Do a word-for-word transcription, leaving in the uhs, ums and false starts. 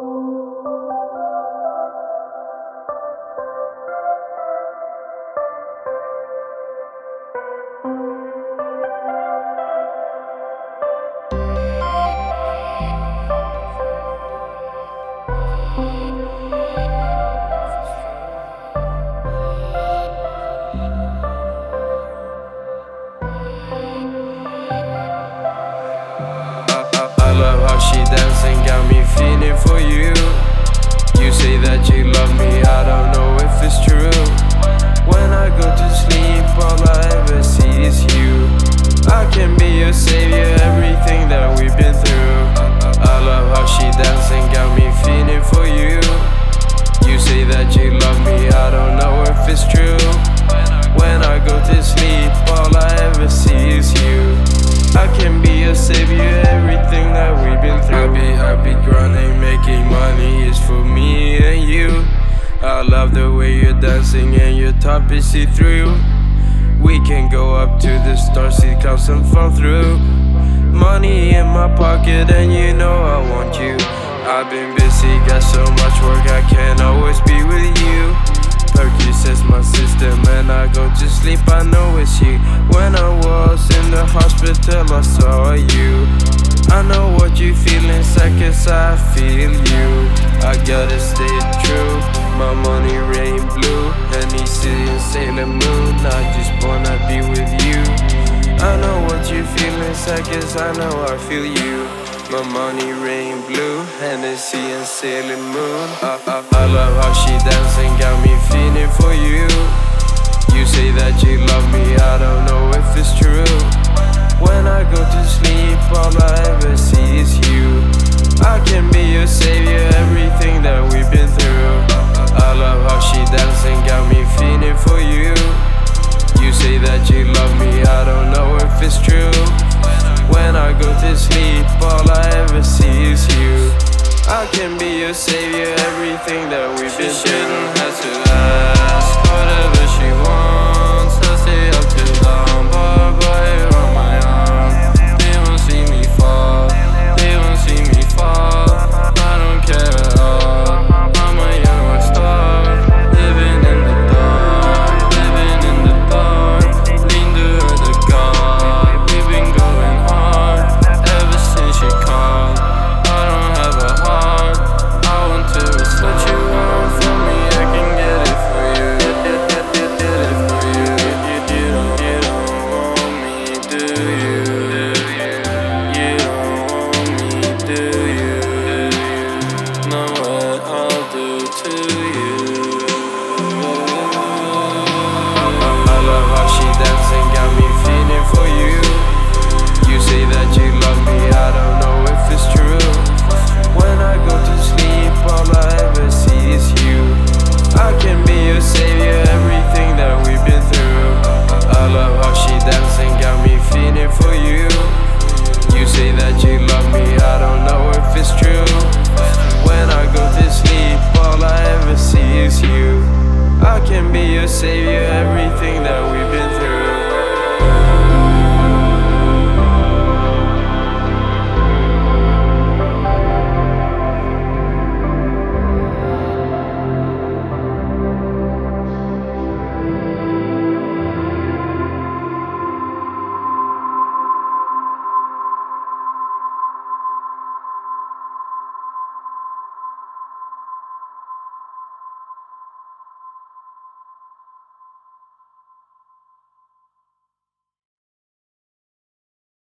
I love how she dancing, got me feeling for you. You say that you love me, I don't know if it's true. When I go to sleep, all I ever see is you. I can be your savior, everything that we've been through. I love how she dancing, got me feeling for you. You say that you love me, I don't know if it's true. When I go to sleep, all I ever see is you. I can be your savior, everything that we've been through. Happy, happy grinding, making money is for me and you. I love the way you're dancing and your top is see-through. We can go up to the stars, see clouds and fall through. Money in my pocket and you know I want you. I've been busy, got so much work, I can't always be with you. Perky says my system and I go to sleep, I know it's you. When I was in the hospital I saw you. I know what you feel inside cause I feel you. I gotta stay true, my money rain blue. Hennessy and Sailor Moon, I just wanna be with you. I know what you feel inside cause I know I feel you. My money rain blue, Hennessy and Sailor Moon. I, I, I love how she dancing, got me feeling for you. You say that you love me, I don't know if it's true. When I go to sleep, all I ever see is you. I can be your savior, everything that we've been through. I love how she dancing, got me feeling for you. You say that you love me, I don't know if it's true. When I go to sleep, all I ever see is you. I can be your savior, everything that we've been through. She shouldn't have to ask, whatever she wants, I'll stay up too long, but by her on my arm. They won't see me fall, they won't see me fall. I don't care at all, I'm a young rock star. Living in the dark, living in the dark. Lean to her the God, we've been going hard ever since she called. I don't have a heart, I want to respect. What you want from me, I can get it for you. Get, get, get, get it for you. You, you, don't, you don't want me, do you? You don't want me, do you? Know what I'll do to you. I love how she dancing, got me feeling for you. You say that you love me, I don't know if it's true. When I go to sleep, all I ever see is you. I can be your savior, everything that we've been through. I love how she dancing, got me feeling for you. You say that you love me, I don't know if it's true. When I go to sleep, all I ever see is you. I can be your savior, every